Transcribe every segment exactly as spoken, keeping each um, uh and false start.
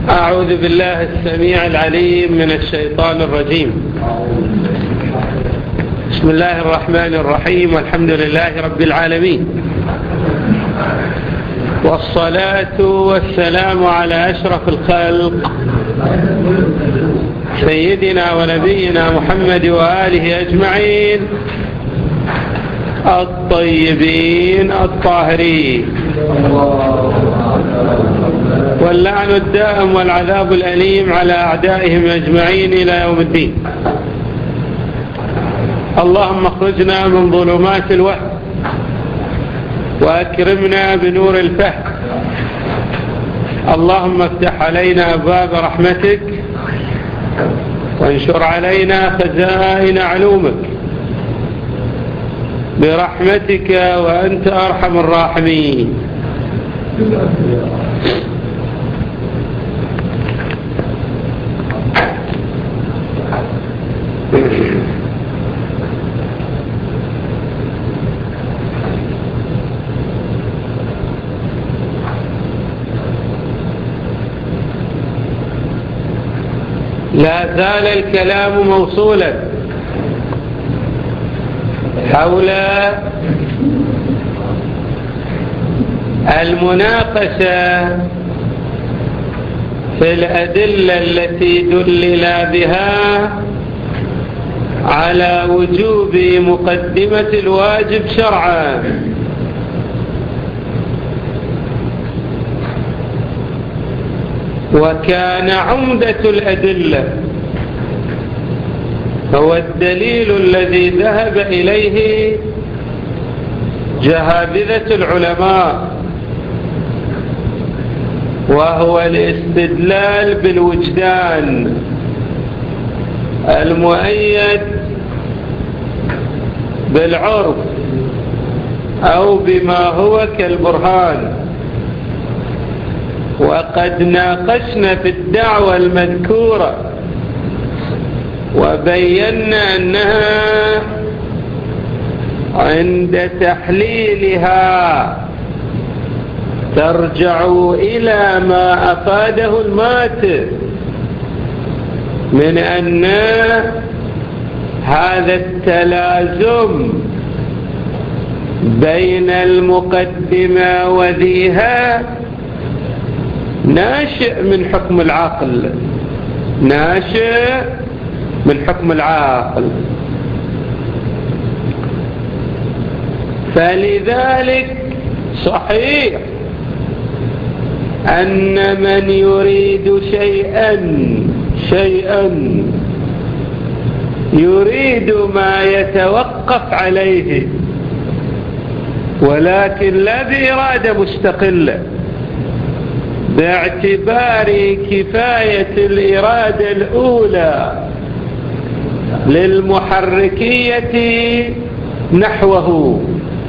أعوذ بالله السميع العليم من الشيطان الرجيم. بسم الله الرحمن الرحيم، والحمد لله رب العالمين، والصلاة والسلام على أشرف الخلق سيدنا ونبينا محمد وآله أجمعين الطيبين الطاهرين، واللعن الدائم والعذاب الأليم على أعدائهم أجمعين إلى يوم الدين. اللهم اخرجنا من ظلمات الوهم وأكرمنا بنور الفهم. اللهم افتح علينا أبواب رحمتك وانشر علينا خزائن علومك برحمتك وأنت أرحم الراحمين. لا زال الكلام موصولا حول المناقشة في الأدلة التي دلل بها على وجوب مقدمة الواجب شرعا. وكان عمدة الأدلة هو الدليل الذي ذهب إليه جهابذة العلماء، وهو الاستدلال بالوجدان المؤيد بالعرف أو بما هو كالبرهان. وقد ناقشنا في الدعوة المذكورة وبينا أنها عند تحليلها ترجع إلى ما أفاده الماتر من أن هذا التلازم بين المقدمة وذيها ناشئ من حكم العقل، ناشئ من حكم العقل. فلذلك صحيح أن من يريد شيئا شيئا يريد ما يتوقف عليه، ولكن لا بإرادة مستقلة، باعتبار كفاية الإرادة الأولى للمحركية نحوه،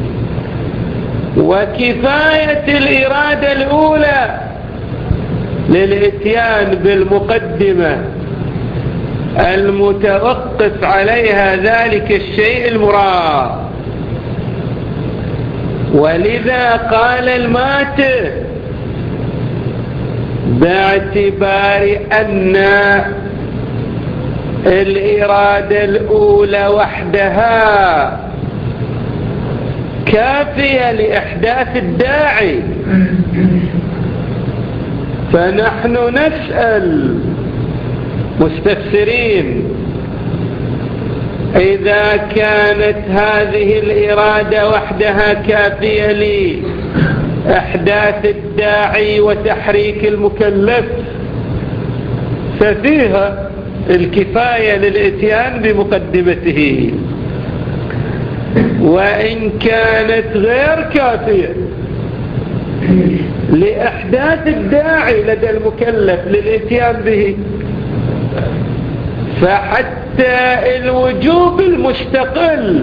وكفاية الإرادة الأولى للإتيان بالمقدمة المتوقف عليها ذلك الشيء المراد. ولذا قال الماتر باعتبار أن الإرادة الأولى وحدها كافية لإحداث الداعي، فنحن نسأل مستفسرين إذا كانت هذه الإرادة وحدها كافية لإحداث الداعي وتحريك المكلف، ففيها الكفاية للإتيان بمقدمته. وإن كانت غير كافية لإحداث الداعي لدى المكلف للإتيان به، فحتى الوجوب المستقل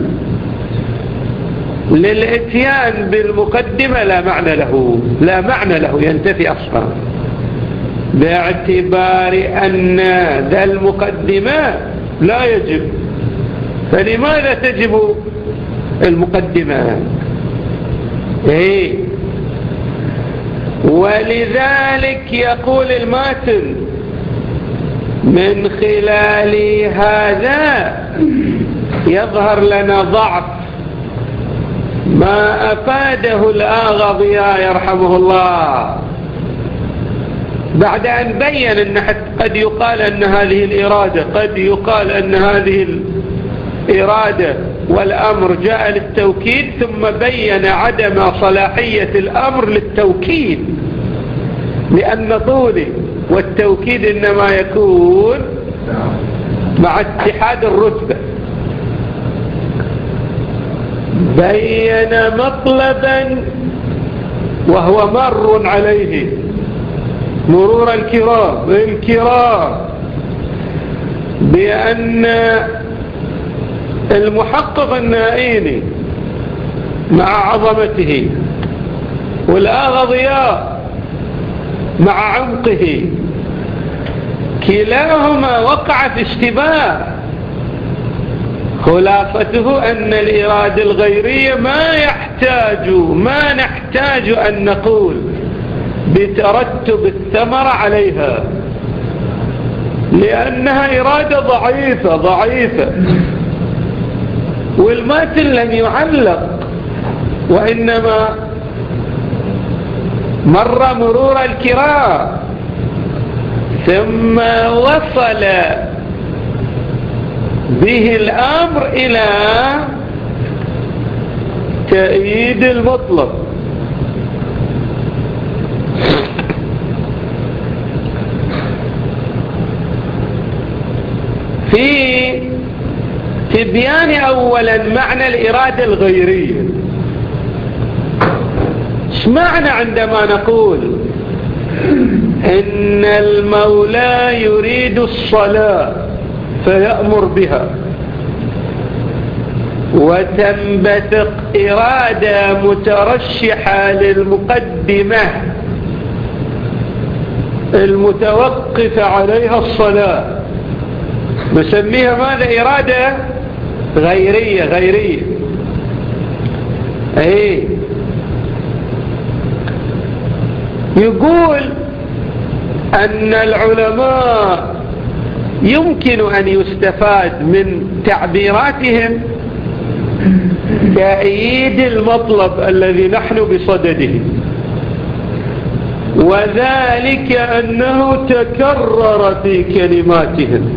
للإتيان بالمقدمة لا معنى له، لا معنى له، ينتفي أصلا، باعتبار أن ذا المقدمة لا يجب. فلماذا تجب المقدمة؟ إيه ولذلك يقول الماتن من خلال هذا يظهر لنا ضعف ما أفاده الآغا ضياء يرحمه الله بعد أن بين أن قد يقال أن هذه الإرادة قد يقال أن هذه الإرادة والأمر جاء للتوكيد، ثم بين عدم صلاحية الأمر للتوكيد لأن طوله والتوكيد إنما يكون مع اتحاد الرتبة. بين مطلبا وهو مر عليه مرور الكرام الكرام بأن المحقق النائيني مع عظمته والآغا ضياء مع عمقه كلاهما وقع في اشتباه. خلاصته أن الإرادة الغيرية ما يحتاج ما نحتاج أن نقول بترتب الثمرة عليها لأنها إرادة ضعيفة ضعيفة. والماتن لم يعلق وإنما مر مرور الكرام ثم وصل به الأمر إلى تأييد المطلب. في تبيان أولا معنى الإرادة الغيرية. ايش معنى عندما نقول إن المولى يريد الصلاة فيأمر بها وتنبثق إرادة مترشحة للمقدمة المتوقف عليها الصلاة نسميها ماذا؟ إرادة غيرية غيرية. ايه يقول أن العلماء يمكن أن يستفاد من تعبيراتهم تأييد المطلب الذي نحن بصدده، وذلك أنه تكرر في كلماتهم.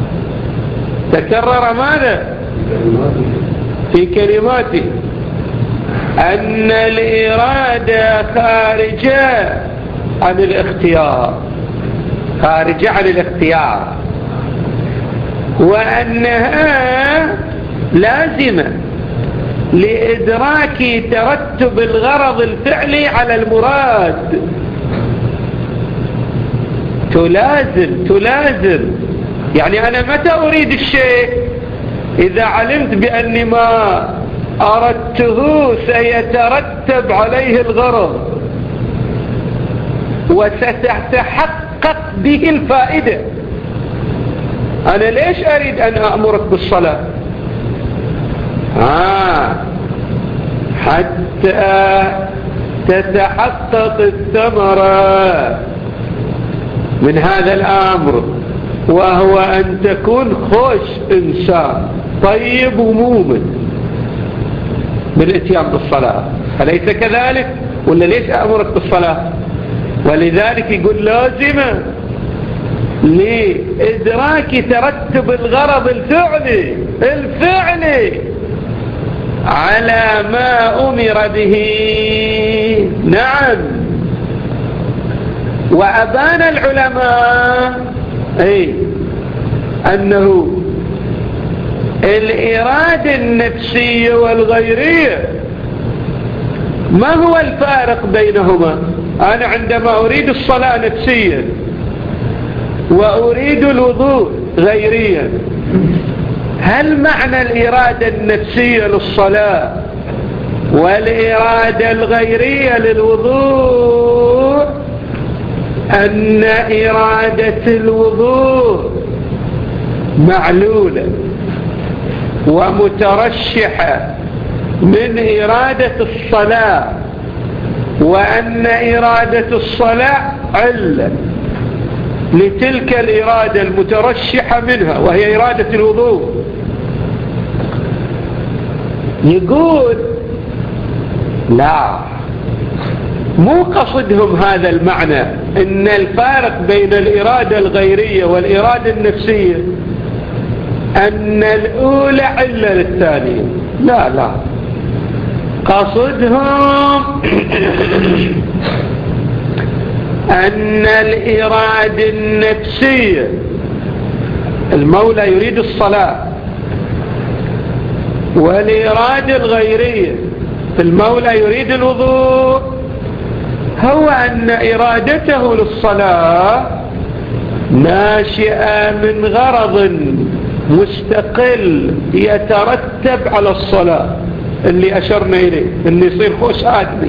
تكرر ماذا؟ في كلماته أن الإرادة خارجة عن الاختيار خارجة عن الاختيار وأنها لازمة لإدراك ترتب الغرض الفعلي على المراد. تلازم تلازم يعني أنا متى أريد الشيء؟ إذا علمت بأني ما أردته سيترتب عليه الغرض وستتحقق به الفائدة. أنا ليش أريد أن أأمرك بالصلاة؟ آه حتى تتحقق الثمرة من هذا الأمر، وهو أن تكون خوش إنسان طيب ومؤمن بالاتيان بالصلاة. أليس كذلك؟ ولا ليش أأمرك بالصلاة؟ ولذلك يقول لازمة لإدراك ترتب الغرض الفعلي الفعلي على ما أمر به. نعم. وأبان العلماء أي أنه الإرادة النفسية والغيرية ما هو الفارق بينهما؟ أنا عندما أريد الصلاة نفسيا وأريد الوضوء غيريا، هل معنى الإرادة النفسية للصلاة والإرادة الغيرية للوضوء أن إرادة الوضوء معلولة ومترشحة من إرادة الصلاة، وأن إرادة الصلاة علة لتلك الإرادة المترشحة منها وهي إرادة الوضوء. يقول لا، مو قصدهم هذا المعنى، إن الفارق بين الإرادة الغيرية والإرادة النفسية أن الأولى علة للثانية. لا لا، قصدهم أن الإرادة النفسية، المولى يريد الصلاة، والإرادة الغيرية المولى يريد الوضوء، هو أن إرادته للصلاة ناشئة من غرض مستقل يترتب على الصلاة اللي أشرنا إليه، أن يصير خوش آدمي.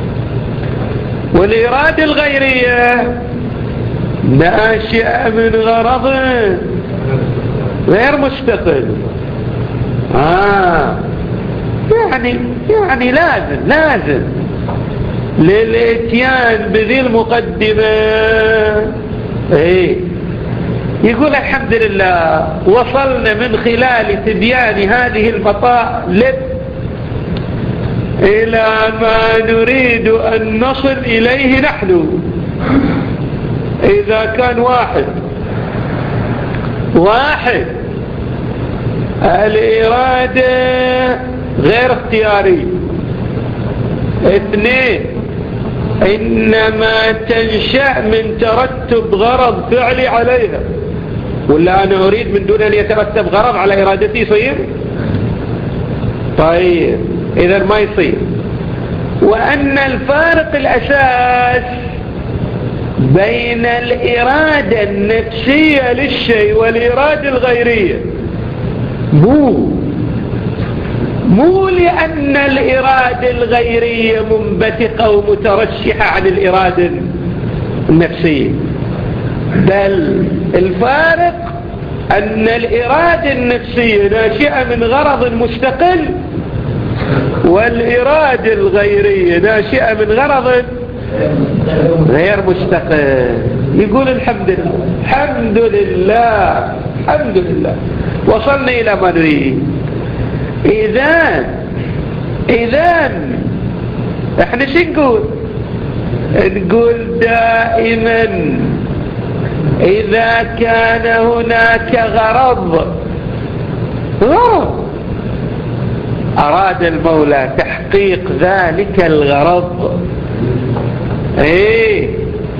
والإرادة الغيرية ناشئة من غرض غير مستقل. آه يعني يعني لازم لازم للاتيان بذي المقدمة. ايه يقول الحمد لله وصلنا من خلال تبيان هذه المطالب إلى ما نريد أن نصل إليه نحن. إذا كان واحد واحد الإرادة غير اختياري، اثنين إنما تنشأ من ترتب غرض فعلي عليها، ولا أنا أريد من دون أن يترتب غرض على إرادتي يصير؟ طيب إذا ما يصير. وأن الفارق الأساس بين الإرادة النفسية للشيء والإرادة الغيرية مو مو لأن الإرادة الغيرية منبثقة ومترشحة عن الإرادة النفسية، بل الفارق أن الإرادة النفسية ناشئة من غرض مستقل، والإرادة الغيرية ناشئة من غرض غير مستقل. يقول الحمد لله الحمد لله الحمد لله وصلنا إلى ما نريد. إذن إذن احنا شو نقول؟ نقول دائما إذا كان هناك غرض غرض أراد المولى تحقيق ذلك الغرض، ايه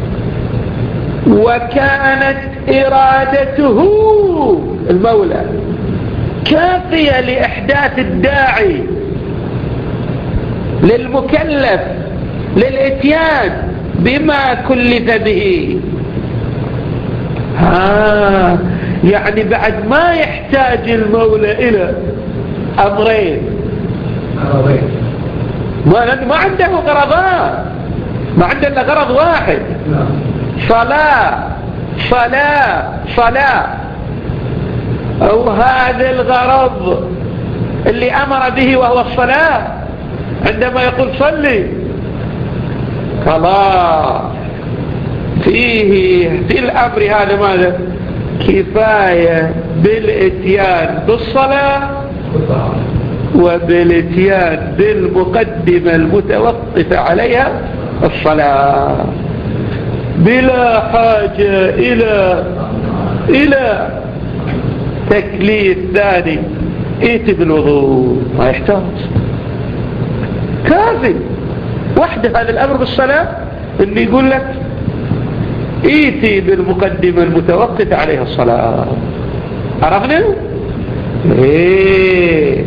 وكانت إرادته المولى كافية لإحداث الداعي للمكلف للإتيان بما كلف به، ها يعني بعد ما يحتاج المولى إلى أمرين، ما ما عنده غرضان، ما عنده إلا غرض واحد، صلاة صلاة صلاة. أو هذا الغرض اللي أمر به وهو الصلاة، عندما يقول صلي خلاص فيه في الأمر هذا ماذا؟ كفاية بالإتيان بالصلاة وبالإتيان بالمقدمة المتوقفة عليها الصلاة، بلا حاجة إلى إلى تكليف ثاني. ائت بالوضوء ما يحتاج، كافي وحده هذا الأمر بالصلاة إن يقول لك ائتي بالمقدمة المتوقفة عليها الصلاة. عرفنا؟ ايه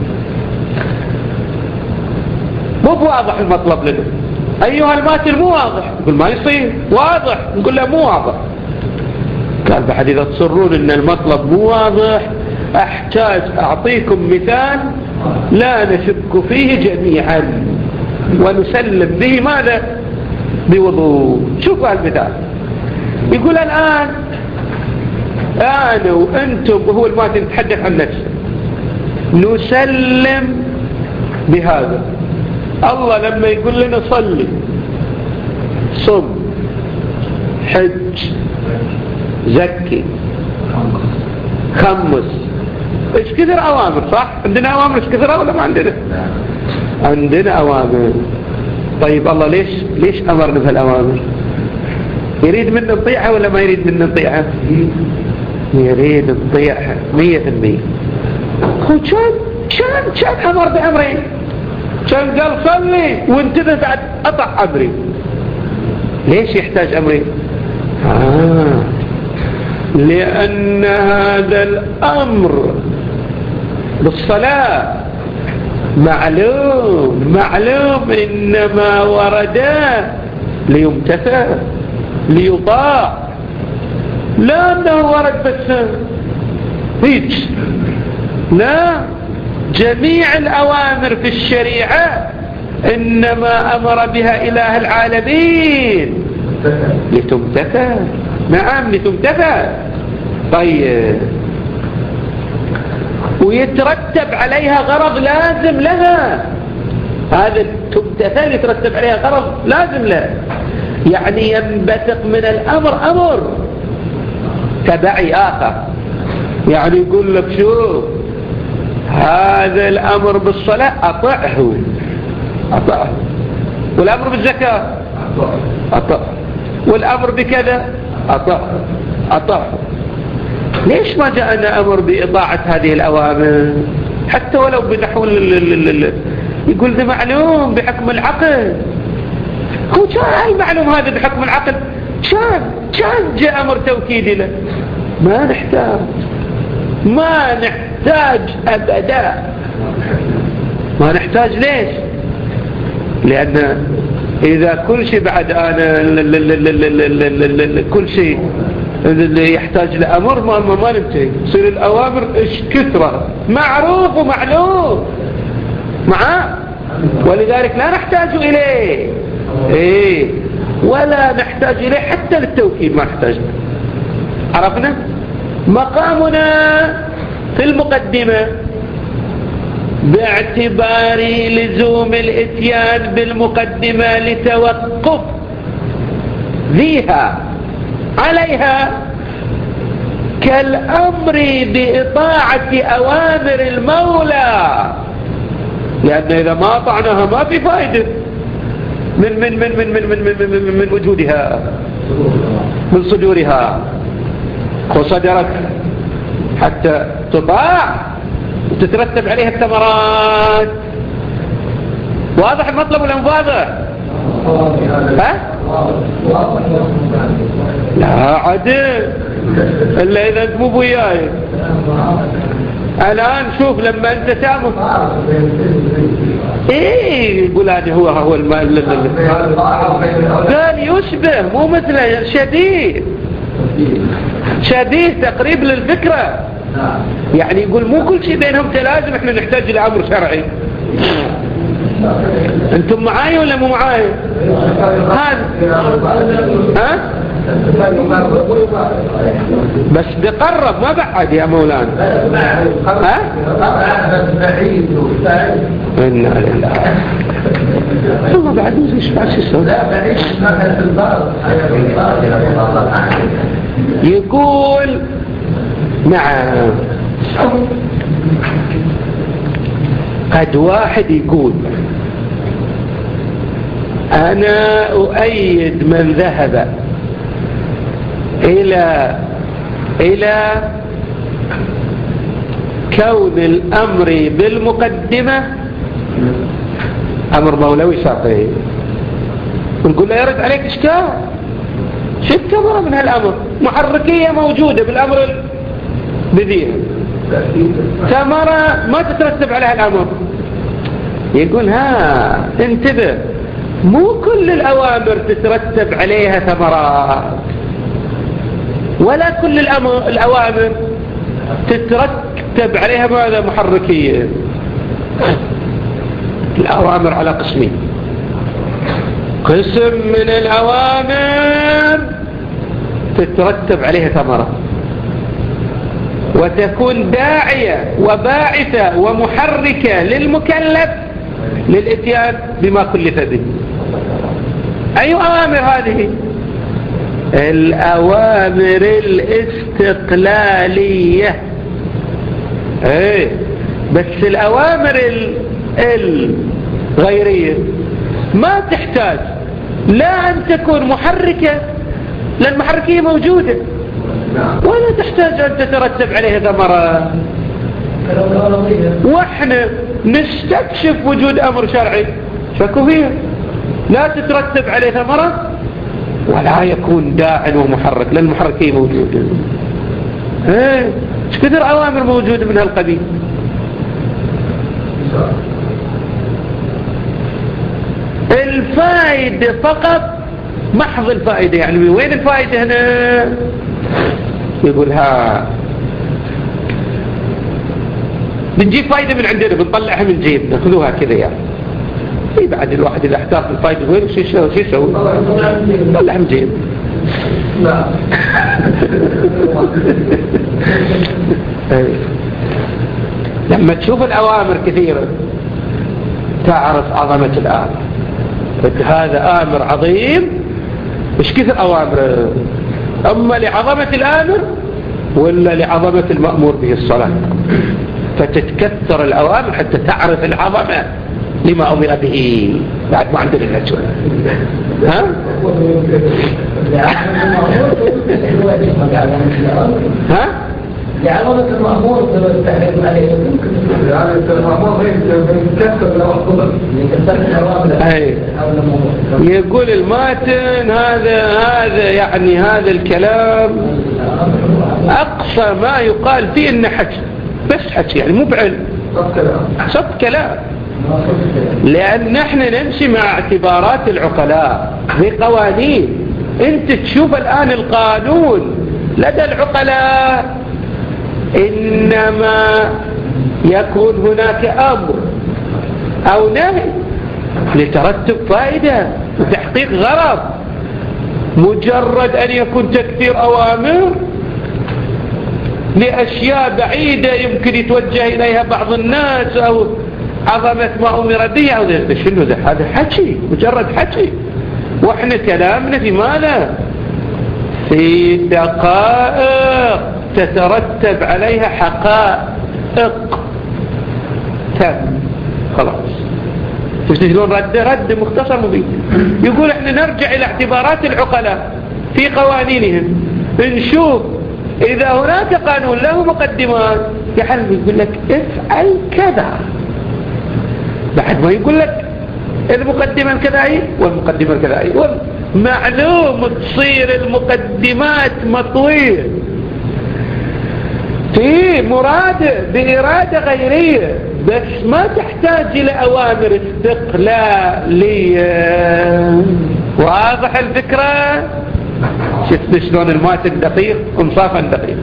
مو واضح المطلب لنا أيها الماتر، مو واضح. يقول ما يصير واضح، نقول له مو واضح. قال بعد إذا تصرون إن المطلب مو واضح أحتاج أعطيكم مثال لا نشك فيه جميعا ونسلم به ماذا؟ بوضوء. شوفوا هالمثال. يقول الآن أنا وأنتم وهو الماتر يتحدث عن نفسه نسلم بهذا. الله لما يقول لنا صلي صم، حج، زكي، خمس. ايش كثر اوامر؟ صح؟ عندنا اوامر ايش كثر ولا ما عندنا؟ عندنا اوامر. طيب الله ليش ليش امرنا بهالاوامر؟ يريد منا نطيعها ولا ما يريد منا نطيعها؟ يريد نطيعها مية في المية. هو كان كان كان امر بامرين، كان قال صلي وانتبه بعد قطع امري. ليش يحتاج امرين؟ آه لأن هذا الأمر بالصلاة معلوم معلوم إنما ورد ليمتثل ليطاع، لا أنه ورد بس هيك. لا، جميع الأوامر في الشريعة إنما أمر بها إله العالمين لتمتثل. نعم لتمتثل. طيب ويترتب عليها غرض لازم لها، هذا تمتثل يترتب عليها غرض لازم لها، يعني ينبثق من الأمر أمر تبعي آخر. يعني يقول لك شوف هذا الأمر بالصلاة أطعه أطعه، والأمر بالزكاة أطعه، والأمر بكذا أطعه أطعه. ليش ما جاءنا أمر بإطاعة هذه الأوامر حتى ولو بنحو يقول ذا معلوم بحكم العقل؟ هو كان المعلوم هذا بحكم العقل، كان كان جاء أمر توكيدي له. ما نحتاج ما نحتاج أبدا، ما نحتاج. ليش؟ لأن إذا كل شيء بعد أنا كل شيء اللي يحتاج لأمر ما ما ننتهي، تصير الأوامر إيش كثرة معروف ومعلوم معاه، ولذلك لا نحتاج إليه إيه ولا نحتاج إليه حتى للتوكيد ما نحتاج. عرفنا مقامنا في المقدمة باعتبار لزوم الاتيان بالمقدمة لتوقف ذيها عليها كالأمر بإطاعة أوامر المولى، لأن إذا ما أطعناها ما في فائدة من من من من من من من, من, من وجودها من صدورها. وصدرت حتى تطاع وتترتب عليها الثمرات. واضح المطلب ولا مو واضح؟ ها؟ لا عدل إلا إذا أنت مو وياي. الآن شوف لما أنت تعمل إيه يقول هذا هو هو المال قال يشبه مو مثله شديد شديد تقريب للفكرة. يعني يقول مو كل شيء بينهم تلازم، احنا نحتاج لأمر شرعي. انتم معاي ولا مو معاي؟ هذا ها بس بقرب ما بعد يا مولانا. ها إنا لله ثم بعد ايش فاسس يقول نعم. قد واحد يقول أنا أؤيد من ذهب إلى إلى كون الأمر بالمقدمة أمر مولوي شرعي، ونقول له يرد عليك إشكال. شو الثمرة من هالأمر؟ محركية موجودة بالأمر بذيه، ثمرة ما تترتب عليها الأمر. يقول ها انتبه، مو كل الأوامر تترتب عليها ثمرات، ولا كل الأوامر تترتب عليها ماذا محركية. الأوامر على قسمين، قسم من الأوامر تترتب عليها ثمرة وتكون داعية وباعثة ومحركة للمكلف للإتيان بما كلف به. أي أوامر هذه؟ الأوامر الاستقلالية. ايه بس الأوامر الغيرية ما تحتاج لا أن تكون محركة، لأن المحركية موجودة، ولا تحتاج أن تترتب عليها ثمرة. واحنا نستكشف وجود أمر شرعي شكو فيه لا تترتب عليه ثمرة ولا يكون داع ومحرك، لأن المحركية موجودة. ايه ايش كثر أوامر موجودة من هالقبيل. الفائدة فقط محض الفائدة، يعني وين الفائدة هنا؟ يقول ها بنجيب فائدة من عندنا بنطلعها من جيبنا، خذوها كذا يعني. اي بعد الواحد إذا احتاج الفائدة وين شو يسوي؟ شو يسوي؟ طلعها من جيبنا. لا لما تشوف الأوامر كثيرة تعرف عظمة الآمر. هذا آمر عظيم، مش كثر أوامر، أما لعظمة الآمر ولا لعظمة المأمور به الصلاة، فتتكثر الأوامر حتى تعرف العظمة لما أمر به. بعد ما عندنا الأجوال ها؟ ها؟ لعظمة المأمور والتحريم عليه ممكن يعني المأمور يتكثر لوحده أي يقول الماتن هذا هذا يعني هذا الكلام أقصى ما يقال فيه إنه حكي، بس حكي يعني مو بعلم، صد كلام. لأن احنا نمشي مع اعتبارات العقلاء بقوانين. انت تشوف الآن القانون لدى العقلاء إنما يكون هناك أمر أو نهي لترتب فائدة وتحقيق غرض. مجرد أن يكون تكثير أوامر لأشياء بعيدة يمكن يتوجه إليها بعض الناس أو عظمة ما أمر به أو شنو ذا، هذا حكي مجرد حكي. وإحنا كلامنا في ماذا؟ في دقائق تترتب عليها حقائق تم. خلاص تشتغلون رد رد مختصر مبين. يقول احنا نرجع إلى اعتبارات العقلاء في قوانينهم، نشوف إذا هناك قانون له مقدمات يحلم يقول لك افعل كذا، بعد ما يقول لك المقدمة الكذائي والمقدمة الكذائي، معلوم تصير المقدمات مطوية في مرادة بإرادة غيرية، بس ما تحتاج إلى أوامر استقلالية. واضح الفكرة؟ شفت شلون الماتن دقيق انصافا دقيق.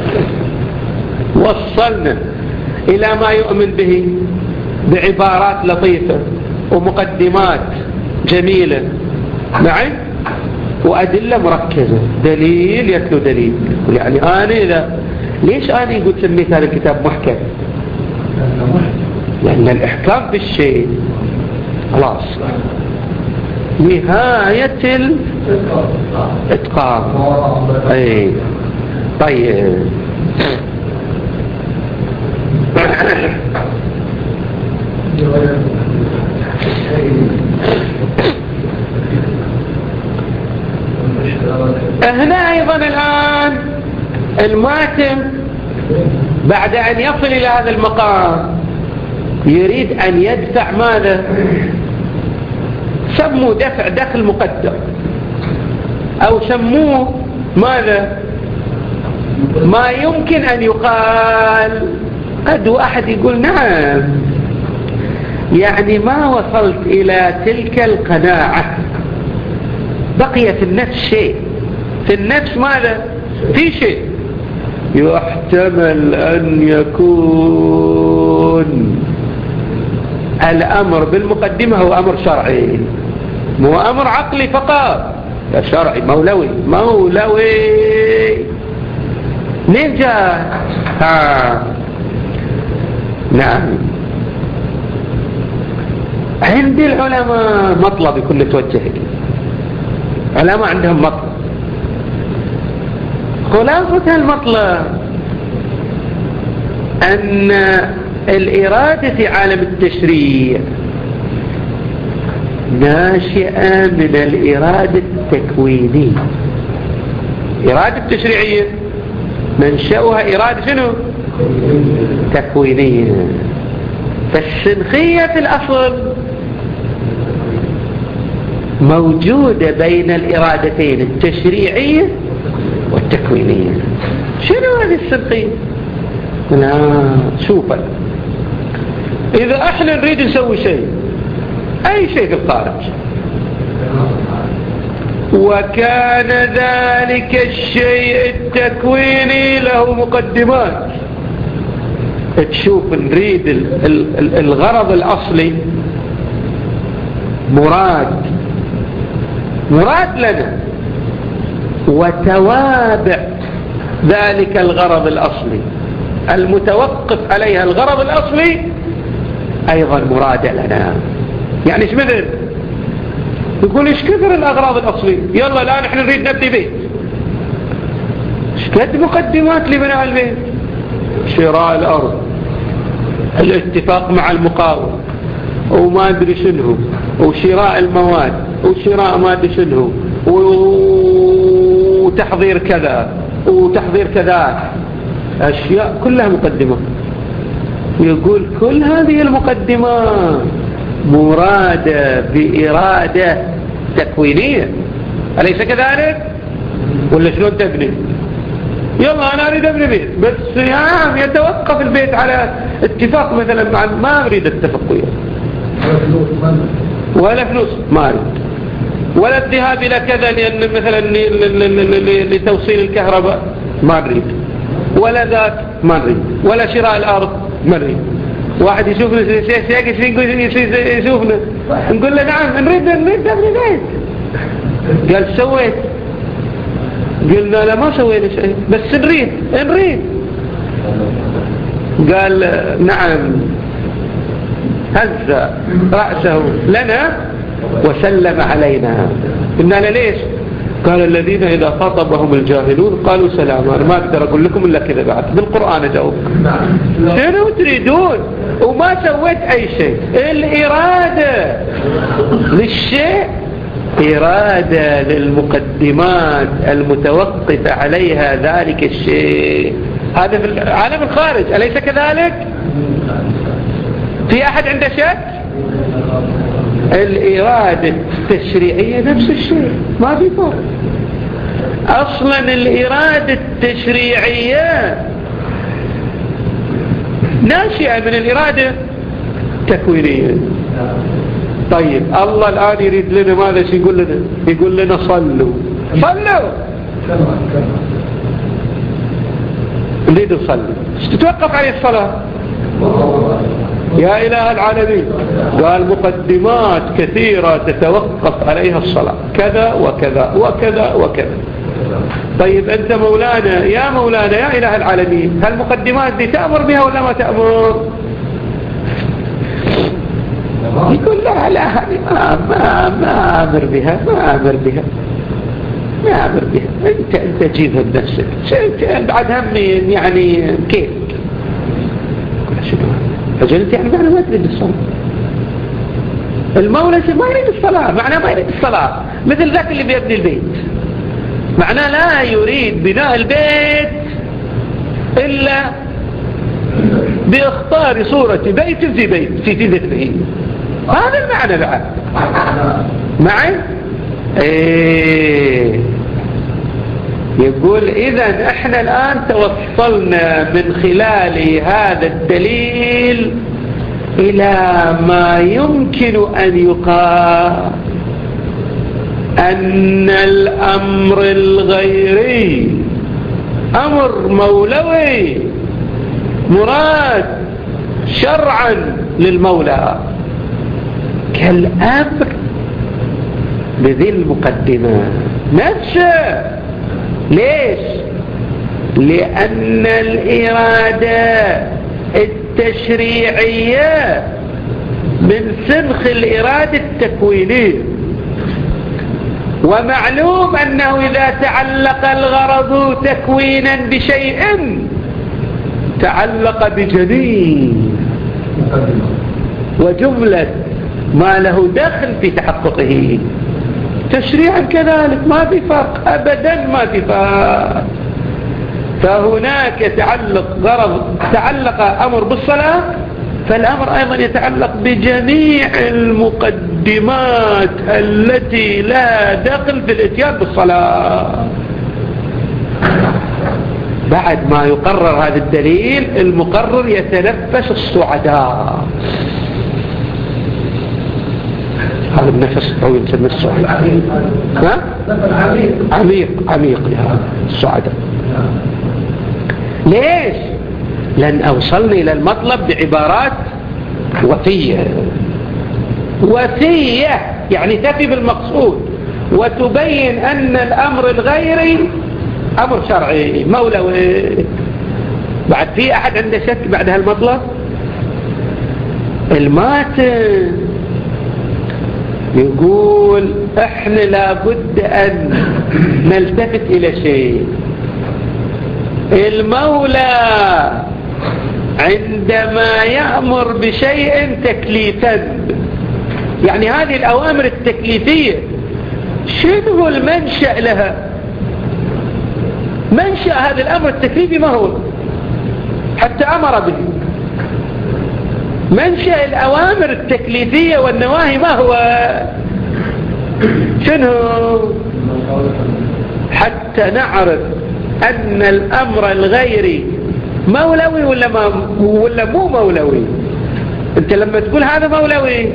وصلنا إلى ما يؤمن به بعبارات لطيفة ومقدمات جميلة معي وأدلة مركزة، دليل يتلو دليل. يعني أنا إذا ليش أنا يقول سميت هذا الكتاب محكم؟ لأن الإحكام بالشيء خلاص نهاية الإتقان. أي طيب هنا أيضا الآن الماتم بعد أن يصل إلى هذا المقام يريد أن يدفع ماذا؟ سموه دفع دخل مقدر، أو سموه ماذا؟ ما يمكن أن يقال. قد واحد يقول نعم، يعني ما وصلت إلى تلك القناعة، بقي في النفس شيء، في النفس ماذا؟ في شيء يحتمل أن يكون الأمر بالمقدمة هو أمر شرعي، مو أمر عقلي فقط، شرعي مولوي مولوي. منين جاء؟ ها نعم، عند العلماء مطلب يكون نتوجه إليه. علماء عندهم مطلب. خلاصة المطلب أن الإرادة في عالم التشريع ناشئة من الإرادة التكوينية. إرادة التشريعية منشأها إرادة شنو؟ تكوينية. فالسنخية في الأصل موجودة بين الإرادتين التشريعية والتكوينية. شنو هذه السنخية؟ لا شوفا، إذا احنا نريد نسوي شيء، أي شيء في الخارج، وكان ذلك الشيء التكويني له مقدمات، تشوف نريد الغرض الأصلي مراد مراد لنا، وتوابع ذلك الغرض الأصلي المتوقف عليها الغرض الأصلي أيضا مراد لنا. يعني ايش مثل يقول ايش كثر الأغراض الأصلية، يلا الآن احنا نريد نبني بيت، ايش كثر مقدمات لبناء البيت؟ شراء الأرض، الاتفاق مع المقاول، وما أدري شنو، وشراء المواد، وشراء ما أدري شنو، وتحضير كذا وتحضير كذا، أشياء كلها مقدمة. يقول كل هذه المقدمات مرادة بإرادة تكوينية، أليس كذلك؟ ولا شلون تبني؟ يلا أنا أريد أبني بيت، بس يا عم يتوقف البيت على اتفاق مثلا مع، ما أريد اتفق وياه ولا فلوس ما أريد، ولا الذهاب إلى كذا لأن مثلا لتوصيل الكهرباء ما نريد، ولا ذات ما نريد، ولا شراء الأرض ما نريد. واحد يشوفنا يشوفنا نقول له نعم نريد نريد نبني بيت، قال سويت، قلنا لا ما سوينا شيء بس نريد نريد، قال نعم، هز رأسه لنا وسلم علينا. قلنا له ليش؟ قال الذين إذا خاطبهم الجاهلون قالوا سلاما. أنا ما أقدر أقول لكم إلا كذا، بعد بالقرآن أجاوبكم. شنو تريدون؟ وما سويت أي شيء. الإرادة للشيء إرادة للمقدمات المتوقفة عليها ذلك الشيء. هذا في العالم الخارج أليس كذلك؟ في أحد عنده شك؟ الإرادة التشريعية نفس الشيء، ما في فرق. أصلا الإرادة التشريعية ناشئة من الإرادة التكوينية. طيب الله الآن يريد لنا ماذا؟ شو يقول لنا؟ يقول لنا صلوا صلوا، نريد نصلي، تتوقف عليه الصلاة يا إله العالمين؟ قال مقدمات كثيرة تتوقف عليها الصلاة، كذا وكذا وكذا وكذا. طيب أنت مولانا يا مولانا يا إله العالمين، هالمقدمات دي تأمر بها ولا ما تأمر؟ يقول لا لا ما ما ما أمر بها ما أمر بها ما أمر بها، أنت أنت جيبها بنفسك، بعد هم يعني كيف؟ كل شيء أجلت يعني معنى ما تريد الصلاة. المولى ما يريد الصلاة، معناه ما يريد الصلاة، مثل ذاك اللي بيبني البيت، معناه لا يريد بناء البيت إلا باختار صورة بيت في بيت في في ذكره. هذا المعنى بعد معي. ايه يقول إذن احنا الآن توصلنا من خلال هذا الدليل إلى ما يمكن أن يقال أن الأمر الغيري أمر مولوي مراد شرعا للمولى كالأمر بذي المقدمة نفسه. ليش؟ لأن الإرادة التشريعية من سنخ الإرادة التكوينية، ومعلوم أنه إذا تعلق الغرض تكوينا بشيء تعلق بجميع وجملة ما له دخل في تحققه. تشريعا كذلك ما في فرق أبدا، ما في فرق. فهناك تعلق غرض، تعلق أمر بالصلاة، فالأمر أيضا يتعلق بجميع المقدمات التي لا دخل في الاتيان بالصلاة. بعد ما يقرر هذا الدليل المقرر يتنفس الصعداء. هذا النفس هو يسمى الصعداء. ها؟ عميق عميق عميق يا الصعداء. ليش؟ لأن أوصلني إلى المطلب بعبارات وفية. وفية يعني تفي بالمقصود وتبين أن الأمر الغيري أمر شرعي مولوي. بعد في أحد عنده شك بعد هالمطلب؟ الماتن يقول احنا لابد أن نلتفت إلى شيء. المولى عندما يأمر بشيء تكليفا، يعني هذه الأوامر التكليفية شنو المنشأ لها؟ منشأ هذا الأمر التكليفي ما هو حتى أمر به؟ منشأ الأوامر التكليفية والنواهي ما هو؟ شنو؟ حتى نعرف أن الأمر الغيري مولوي ولا, ما ولا مو مولوي. أنت لما تقول هذا مولوي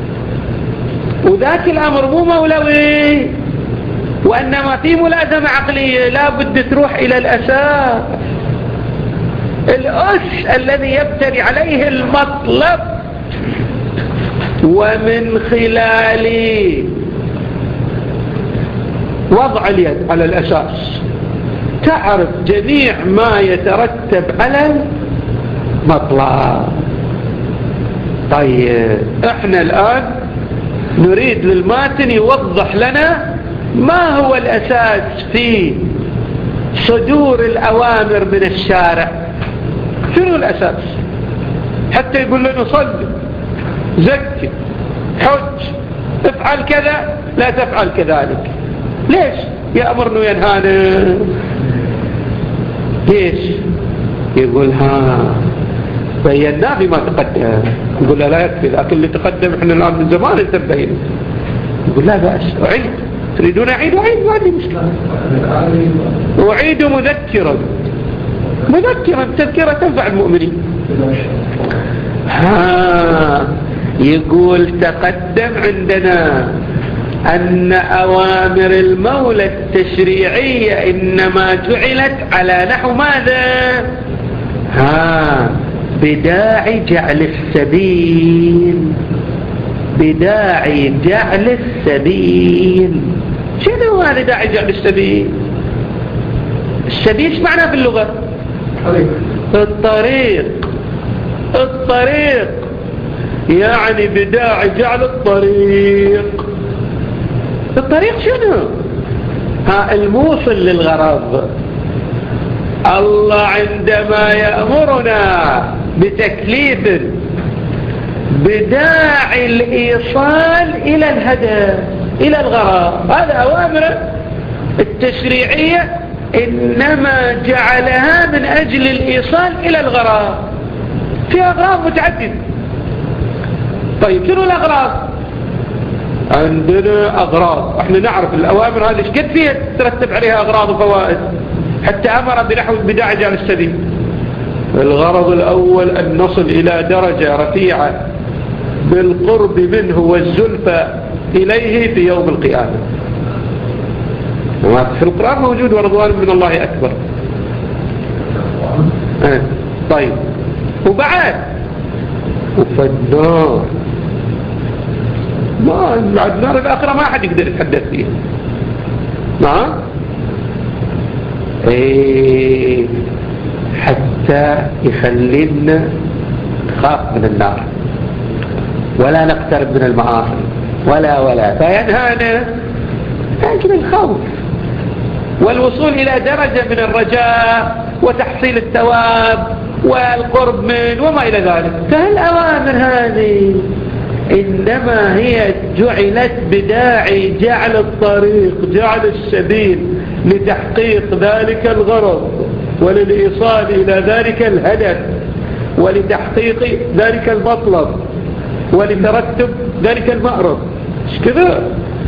وذاك الأمر مو مولوي وأنما في ملازمة عقلية، لا بد تروح إلى الأساس، الأس الذي يبتني عليه المطلب، ومن خلال وضع اليد على الأساس تعرف جميع ما يترتب على المطلب. طيب احنا الآن نريد للماتن يوضح لنا ما هو الأساس في صدور الأوامر من الشارع. شنو الأساس حتى يقول لنا صل، زكي، حج، افعل كذا لا تفعل كذلك؟ ليش يأمرنا وينهانا؟ ليش؟ يقول ها بينا بما تقدم. يقول لا يكفي، لكن اللي تقدم احنا الآن من زمان انتبهين. يقول لا بأس، أعيد. تريدون أعيد؟ أعيد ما عندي مشكلة. أعيد مذكرا مذكرا تذكرة تنفع المؤمنين. ها يقول تقدم عندنا أن أوامر المولى التشريعية إنما جعلت على نحو ماذا؟ ها بداعي جعل السبيل، بداعي جعل السبيل. شنو هذا داعي جعل السبيل؟ السبيل ايش معناه في اللغة؟ الطريق. الطريق يعني بداعي جعل الطريق. الطريق شنو؟ ها الموصل للغرض. الله عندما يأمرنا بتكليف بداعي الإيصال إلى الهدف، إلى الغرض، هذا أوامر التشريعية إنما جعلها من أجل الإيصال إلى الغرض. في أغراض متعددة. طيب شنو الأغراض؟ عندنا أغراض، احنا نعرف الأوامر هذه ايش قد فيها ترتب عليها أغراض وفوائد، حتى أمر بنحو بداعي جعل السبيل. الغرض الأول أن نصل إلى درجة رفيعة بالقرب منه والزلفى إليه في يوم القيامة. في القرآن موجود ورضوان من الله أكبر. اه. طيب وبعد وفي النار، ما بعد النار الآخرة ما أحد يقدر يتحدث فيها. نعم ايه حتى يخلينا نخاف من النار ولا نقترب من المعاصي ولا ولا فينهانا لكن الخوف والوصول إلى درجة من الرجاء وتحصيل الثواب والقرب من وما إلى ذلك. فالأوامر هذه إنما هي جعلت بداعي جعل الطريق جعل السبيل لتحقيق ذلك الغرض وللإيصال إلى ذلك الهدف ولتحقيق ذلك المطلب ولترتب ذلك المأرب. مش كذا؟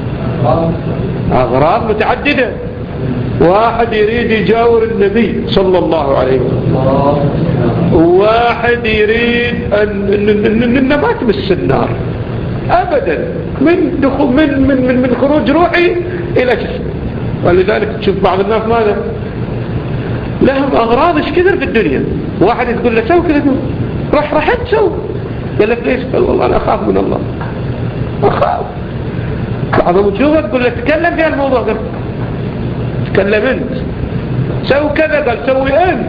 أغراض متعددة. واحد يريد يجاور النبي صلى الله عليه وسلم، واحد يريد أن ما تمس النار أبدا من دخول من من من, من خروج روحي إلى جسم. ولذلك تشوف بعض الناس ماذا لهم أغراض ايش كثر في الدنيا. واحد يقول له سوي كذا، راح راح تسوي، قال لك ليش؟ قال والله أنا أخاف من الله، أخاف. بعضهم تشوفه تقول له تكلم في الموضوع، قال تكلم أنت، سوي كذا، قال سوي أنت.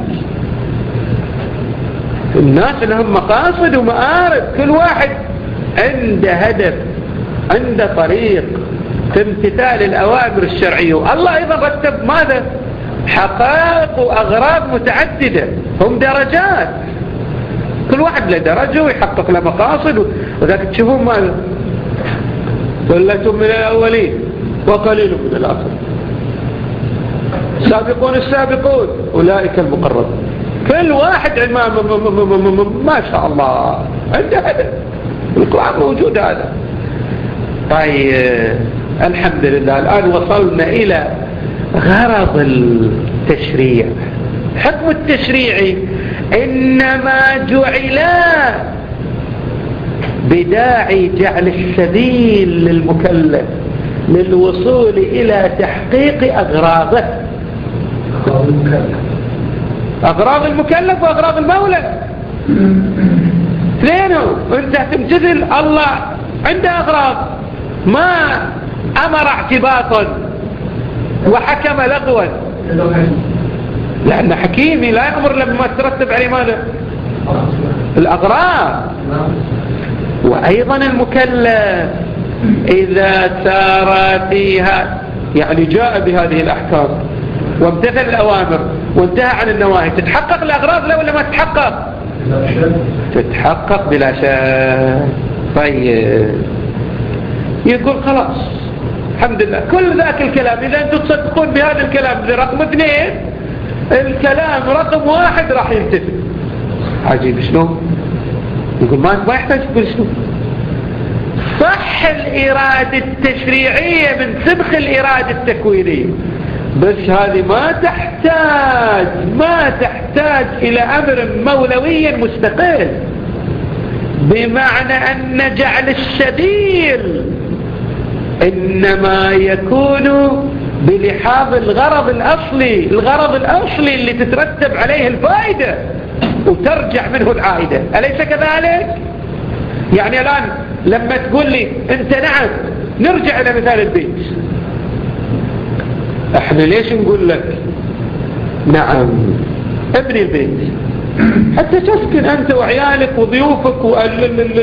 الناس لهم مقاصد ومآرب، كل واحد عنده هدف، عنده طريق في امتثال الأوامر الشرعية. والله أيضا رتب ماذا؟ حقائق وأغراض متعددة، هم درجات، كل واحد له درجة ويحقق له مقاصد. وذاك تشوفون ماذا؟ ثلة من الأولين وقليل من الآخرين، السابقون السابقون أولئك المقربون. كل واحد ما, ما شاء الله عنده هدف، القرآن موجود هذا. طيب الحمد لله الآن وصلنا إلى غرض التشريع. حكم التشريع إنما جعل بداعي جعل السبيل للمكلف للوصول إلى تحقيق أغراضه، أغراض المكلف وأغراض المولى. لأنه أنت تمتثل الله عنده أغراض، ما أمر اعتباطا وحكم لغوا، لأن حكيمي لا يأمر لما ترتب عليه ماذا؟ الأغراض. وأيضا المكلف إذا سار فيها يعني جاء بهذه الأحكام وامتثل الأوامر وانتهى عن النواهي، تتحقق الأغراض لا ولا ما تتحقق؟ تتحقق بلا شك. طيب يقول خلاص الحمد لله كل ذاك الكلام، إذا أنتم تصدقون بهذا الكلام رقم اثنين، الكلام رقم واحد راح ينتفي. عجيب شنو؟ يقول ما ما يحتاج تقول شنو؟ صح الإرادة التشريعية من سبخ الإرادة التكوينية، بس هذه ما تحتاج ما تحتاج إلى أمر مولوي مستقل، بمعنى أن جعل السبيل إنما يكون بلحاظ الغرض الأصلي، الغرض الأصلي اللي تترتب عليه الفائدة وترجع منه العائدة. أليس كذلك؟ يعني الآن لما تقول لي أنت نعم، نرجع إلى مثال البيت. احنا ليش نقول لك نعم ابني البيت حتى تسكن أنت وعيالك وضيوفك واللي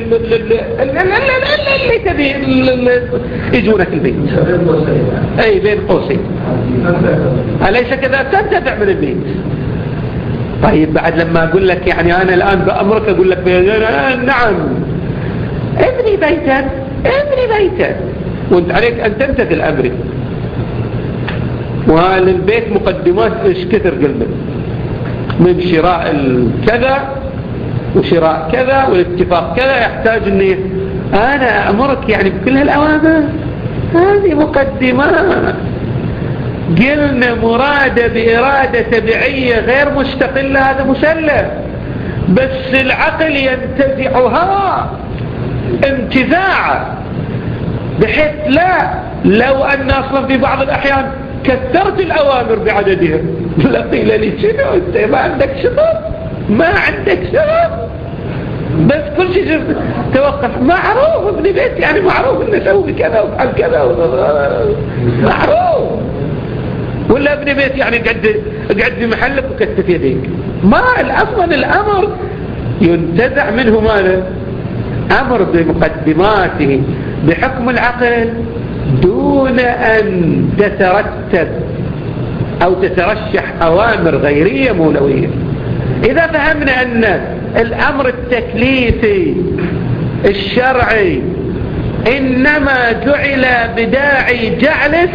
تبي يجونك البيت، أي بين قوسين، أليس كذا؟ تنتفع من البيت. طيب بعد لما أقول لك يعني أنا الآن بأمرك أقول لك نعم ابني بيتا ابني بيتا، وانت عليك أن تمتثل أمري. وللبيت مقدمات إيش كثر قلنا من شراء كذا وشراء كذا والاتفاق كذا، يحتاج أني أنا أمرك يعني بكل هالأوامر. هذه مقدمات. قلنا مرادة بإرادة تبعية غير مستقلة، هذا مسلم، بس العقل ينتزعها انتزاعا بحيث لا لو أن أصلا في بعض الأحيان كثرت الأوامر بعددها لقيل لي شنو أنت ما عندك شغل ما عندك شغل، بس كل شيء توقف. معروف ابن بيت يعني معروف أن نسوي كذا وفعل كذا معروف، ولا ابن بيت يعني قعد قعد في محلك وكتف يديك. ما أصلا الأمر ينتزع منه ماذا؟ أمر بمقدماته بحكم العقل دون أن تترتب أو تترشح أوامر غيرية مولوية. إذا فهمنا أن الأمر التكليفي الشرعي إنما جعل بداعي جعل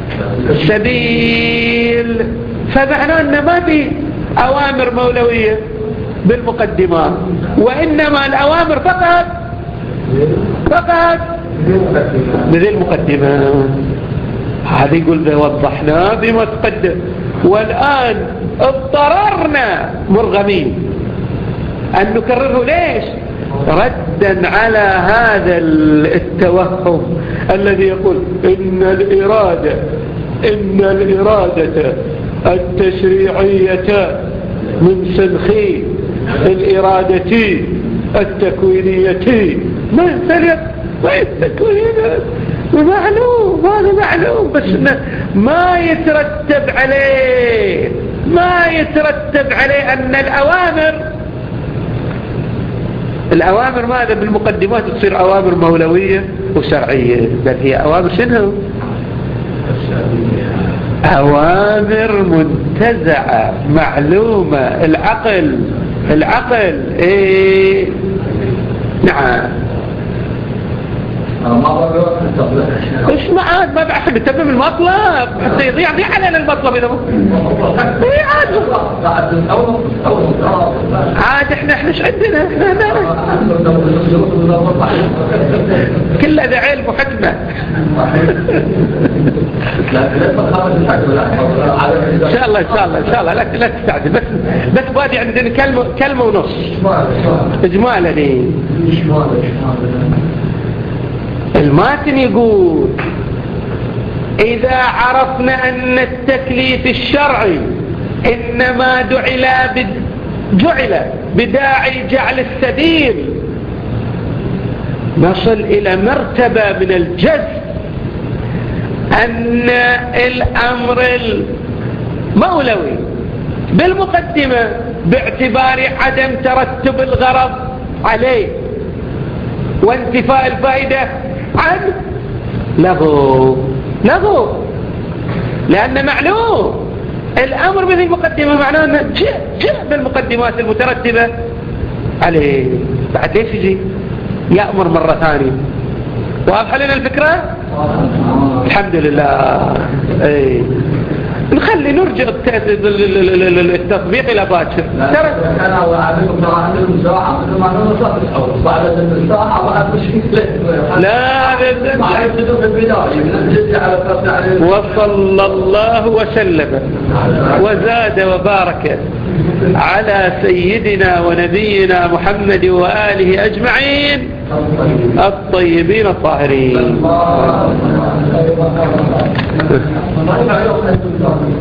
السبيل، فمعناه أن ما في أوامر مولوية بالمقدمات، وإنما الأوامر فقط فقط بذي المقدمات. هذا يقول ذا وضحنا بما تقدم، والآن اضطررنا مرغمين أن نكرره. ليش؟ ردا على هذا التوهم الذي يقول إن الإرادة إن الإرادة التشريعية من سنخي الإرادة التكوينية. ما ينسلق ما التكوينية معلوم، هذا معلوم، بس ما يترتب عليه ما يترتب عليه أن الأوامر الأوامر ماذا بالمقدمات تصير أوامر مولوية وشرعية، بل هي أوامر شنو؟ أوامر منتزعة معلومة. العقل العقل إيه نعم. ايش معاد ما بعرف بتمم المطلب حتى يضيع يضيع علينا المطلب. اذا ايه عاد عاد احنا احنا ايش عندنا كل هذا علم وحكمه. ان شاء الله ان شاء الله ان شاء الله لا لا تستعجل، بس بس بادي عندنا كلمه كلمه ونص اجمالا. ليه الماتن يقول إذا عرفنا أن التكليف الشرعي إنما جعل جعل بداعي جعل السبيل، نصل إلى مرتبة من الجزم أن الأمر المولوي بالمقدمة باعتبار عدم ترتب الغرض عليه وانتفاء الفائدة عنه له له لأن معلوم الأمر بهذه المقدمة معناه أنه جاء جاء بالمقدمات المترتبة عليه. بعد ليش يجي يأمر مرة ثانية؟ واضح لنا الفكرة؟ الحمد لله. اي نخلي نرجع التطبيق إلى باكر. ترى أنا وعدكم عندكم ساعة ما نوصل الأول بعد الساعة بعد مشكلة لا وصلى الله وسلم وزاد وبارك على سيدنا ونبينا محمد وآله أجمعين الطيبين الطاهرين.